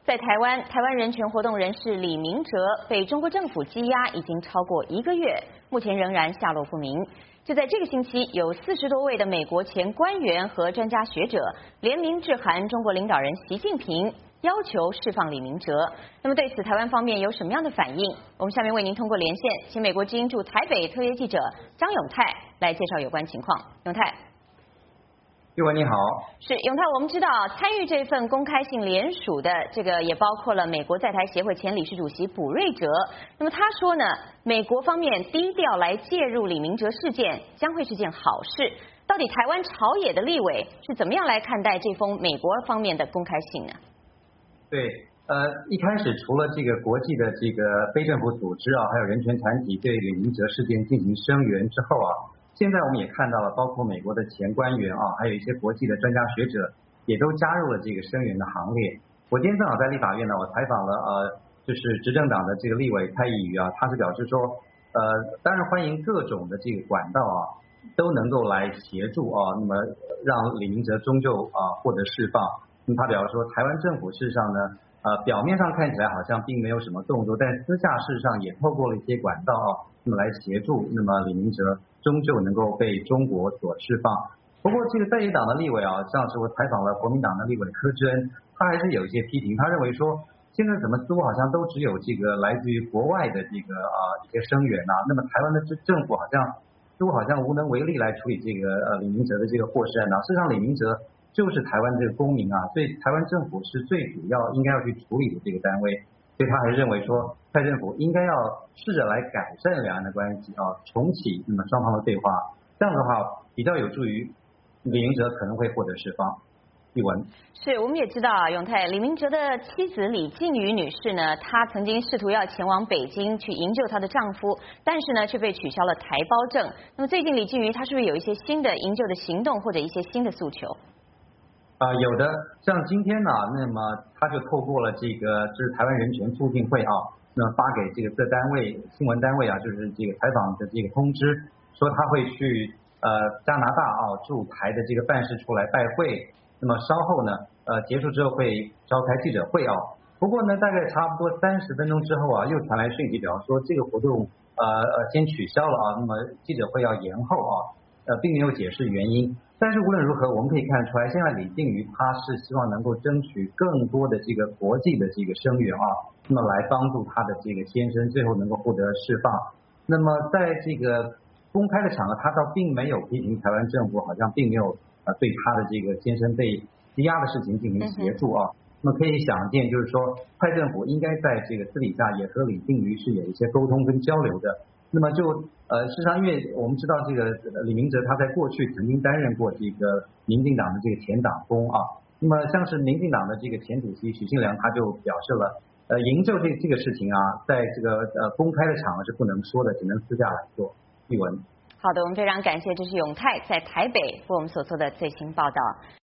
在台湾，台湾人权活动人士李明哲被中国政府羁押已经超过1个月，目前仍然下落不明。就在这个星期，有40多位的美国前官员和专家学者联名致函中国领导人习近平，要求释放李明哲。那么对此，台湾方面有什么样的反应？我们下面为您通过连线，请美国之音驻台北特约记者张永泰来介绍有关情况。永泰。 玉文你好， 是永泰，我们知道参与这份公开信联署的这个也包括了美国在台协会前理事主席卜瑞哲。那么他说呢，美国方面低调来介入李明哲事件将会是件好事。到底台湾朝野的立委是怎么样来看待这封美国方面的公开信呢？ 对，一开始除了这个国际的这个非政府组织啊，还有人权团体对李明哲事件进行声援之后啊。现在我们也看到了，包括美国的前官员啊，还有一些国际的专家学者，也都加入了这个声援的行列。我今天正好在立法院呢，我采访了就是执政党的这个立委蔡宜瑜啊，他是表示说，当然欢迎各种的这个管道啊，都能够来协助啊，那么让李明哲终究获得释放。那么他表示说，台湾政府事实上呢，表面上看起来好像并没有什么动作，但私下事实上也透过了一些管道啊，那么来协助，那么李明哲终究能够被中国所释放。不过这个在野党的立委啊，上次我采访了国民党的立委柯志恩，他还是有一些批评，他认为说，现在怎么似乎好像都只有这个来自于国外的这个一些声援啊，那么台湾的政府似乎好像无能为力来处理这个李明哲的这个获释案啊。事实上李明哲就是台湾这个公民啊，所以台湾政府是最主要应该要去处理的这个单位，所以他还认为说，蔡政府应该要试着来改善两岸的关系啊，重启那么双方的对话，这样的话比较有助于李明哲可能会获得释放。玉文， 是我们也知道啊，永泰李明哲的妻子李静瑜女士呢，她曾经试图要前往北京去营救她的丈夫，但是呢却被取消了台胞证。那么最近李静瑜她是不是有一些新的营救的行动或者一些新的诉求？ 有的，像今天呢，那么他就透过了这个就是台湾人权促进会啊，那么发给这个各单位新闻单位啊，就是这个采访的这个通知，说他会去加拿大驻台的这个办事处来拜会，那么稍后呢结束之后会召开记者会啊。不过呢，大概差不多30分钟之后啊，又传来讯息表示说这个活动先取消了啊，那么记者会要延后啊，并没有解释原因。但是无论如何，我们可以看出来，现在李静瑜他是希望能够争取更多的这个国际的这个声援啊，那么来帮助他的这个先生最后能够获得释放。那么在这个公开的场合，他倒并没有批评台湾政府，好像并没有对他的这个先生被羁押的事情进行协助啊。那么可以想见，就是说蔡政府应该在这个私底下也和李静瑜是有一些沟通跟交流的。那么就事实上，因为我们知道这个李明哲他在过去曾经担任过这个民进党的这个前党工啊，那么像是民进党的这个前主席许信良他就表示了，营救这个事情啊，在这个公开的场合是不能说的，只能私下来做。玉文， 好的，我们非常感谢，这是永泰在台北为我们所做的最新报道。